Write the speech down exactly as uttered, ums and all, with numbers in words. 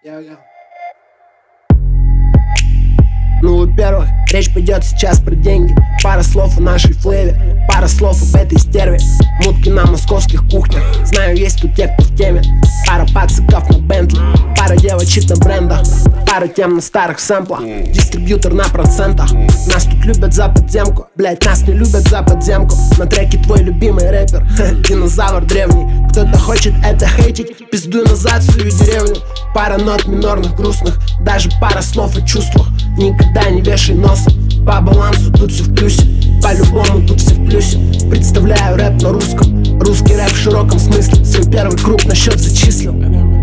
Йо-йо. Ну, во-первых, речь пойдет сейчас про деньги. Пара слов о нашей флейве, пара слов об этой стерве. Мутки на московских кухнях, знаю, есть тут те, кто в теме. Пара пациков на Бентли, пара девочек на брендах, пара тем на старых сэмплах, дистрибьютор на процентах. Нас тут любят за подземку, блять, нас не любят за подземку. На треке твой любимый рэпер, динозавр древний. Кто-то хочет это хейтить, пиздуй назад в свою деревню. Пара нот минорных, грустных, даже пара слов о чувствах. Никогда не вешай носа, по балансу тут все в плюсе. По-любому тут все в плюсе. Представляю рэп на русском, русский рэп в широком смысле. Свой первый круг на счет зачислил.